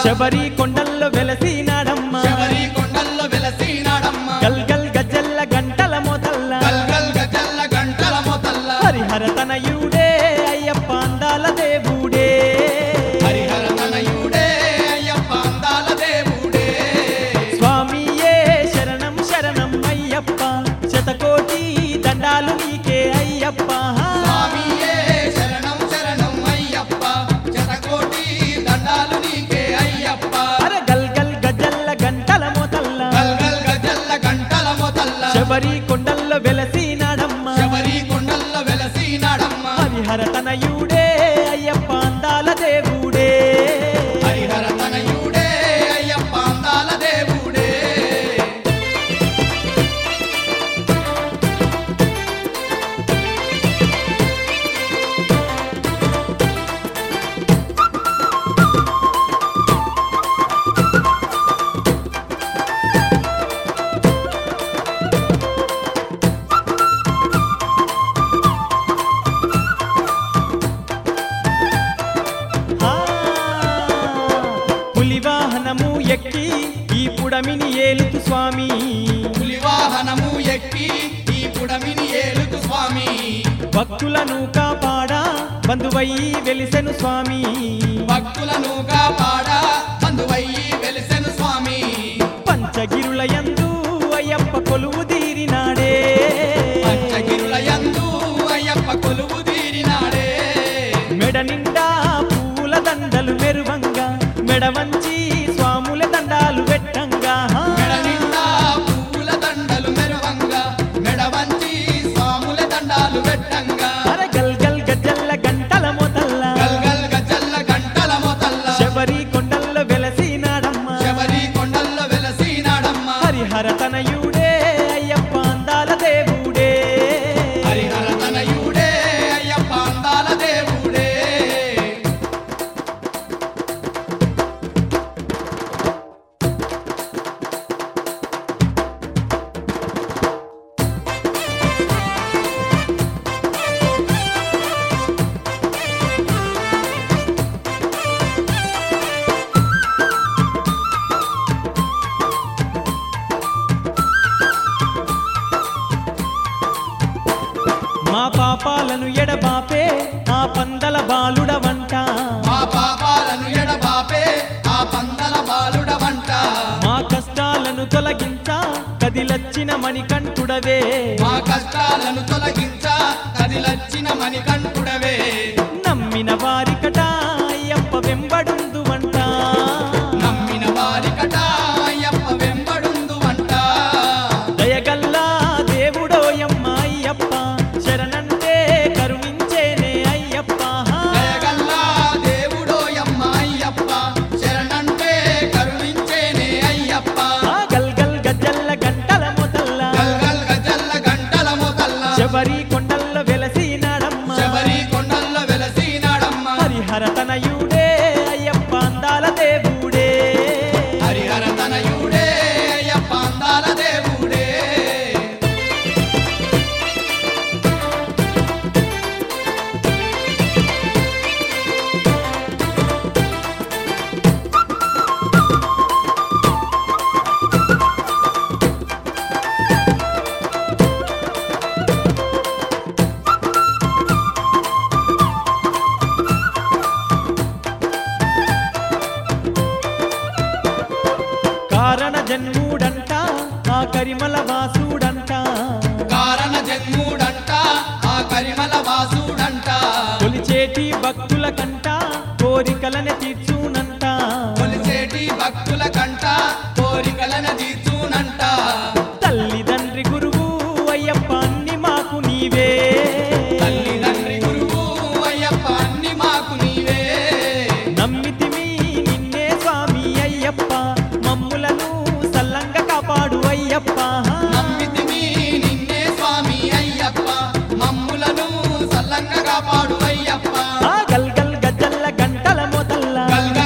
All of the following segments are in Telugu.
శబరి కొండల్లో వెలసినాడమ్మ శబరి కొండల్లో వెలసినాడమ్మ గల్ గల్ గజ్జల్ల గంటల మోతల్ల గల్ గల్ గజల్ల గంటల మోతల్ల హరిహర తనయుడే అయ్యప్ప అందాల దేవుడే హరిహర తనయుడే అయ్యప్ప అందాల దేవుడే స్వామియే శరణం శరణం అయ్యప్ప శతకోటి దండాలు నీకే అయ్యప్ప స్వామియే శరణం శరణం అయ్యప్ప శతకోటి దండాలు నీకే అయ్యప్ప అరే గల్ గల్ గజ్జల్ల గంటల మోతల్ల గల్ గల్ గజల్ల గంటల మోతల్ల శబరి కొండల్లో వెలసినాడమ్మ శబరి కొండల్లో వెలసినాడమ్మ హరిహర తనయుడే అయ్యప్ప అందాల దేవుడే హరిహర తనయుడే అయ్యప్ప అందాల దేవుడే ఆ, పులివాహనము ఎక్కి ఈ పుడమిని ఏలుతు స్వామి పులివాహనము ఎక్కి ఈ పుడమిని ఏలుతు స్వామి భక్తులను కాపాడా బంధువయ్యి వెలిసెను స్వామి భక్తులను కాపాడ బంధువయ్యి వెలిసెను స్వామి పంచగిరుల యందు అయ్యప్ప కొలువు తీరినాడే పంచగిరుల యందు అయ్యప్ప కొలువు తీరినాడే మెడ నిండా పూల దండలు మెరువంగా మెడ వంచి స్వాముల దండాలు పెట్టంగా మెడ నిండా పువ్వుల దండలు మెరవంగా మెడ వంచి స్వాముల దండాలు పెట్టంగా అర గల్ గల్ గజ్జల్ల గంటల మోతల్ల గల్ గల్ గజల్ల గంటల మోతల్ల శబరి కొండల్లో వెలసినాడమ్మ శబరి కొండల్లో వెలసినాడమ్మ హరిహర తనయుడే అయ్యప్ప అందాల దేవుడే హరిహర తనయుడే అయ్యప్ప అందాల దేవుడే మా పాపాలను ఎడబాపే ఆ పందల బాలుడవంట మా పాపాలను ఎడబాపే ఆ పందల బాలుడ వంట మా కష్టాలను తొలగించ కదిలచ్చిన మణికంఠుడవే మా కష్టాలను తొలగించ కదిలచ్చిన మణికంఠుడవే నమ్మిన వారికట అయ్యప్ప వెంబడుందువంట నమ్మిన వారికట అయ్యప్ప వెంబడుందు వంట దయగల్లా దేవుడోయమ్మ అయ్యప్ప శరణంటే కరుణించేనే అయ్యప్ప దయగల్లా దేవుడోయమ్మ అయ్యప్ప శరణంటే కరుణించేనే అయ్యప్ప ఆ గల్ గల్ గజ్జల్ల గంటల మొతల్ల గల్ గల్ గజల్ల గంటల మోతల్ల శబరి కొండల్లో వెలసినాడమ్మ శబరి కొండల్లో వెలసినాడమ్మ హరిహర తనయుడే అయ్యప్ప అందాల దేవుడే హరిహర తనయుడే అయ్యప్ప అందాల దేవుడే కారణ జన్ముడంట ఆ కరిమల వాసుడంట కారణ జన్ముడంట ఆ కరిమల వాసుడంట కొలిచేటి భక్తుల కంట కోరికలని తీర్చునంట కొలిచేటి భక్తుల కంట కోరికలను తీర్చునంట తల్లిదండ్రి గురువు అయ్యప్ప అన్ని మాకు నీవే తల్లిదండ్రి గురువు అయ్యప్ప అన్ని మాకు నీవే నమ్మితిమి నిన్నే స్వామి అయ్యప్ప మమ్ములను సల్లంగా కాపాడు అయ్యప్ప నమ్మితిమి నిన్నే స్వామి అయ్యప్ప మమ్ములను సల్లంగా కాపాడు అయ్యప్ప ఆ గల్ గల్ గజ్జల్ల గంటల మొతల్ల గల్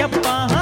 అయ్యప్ప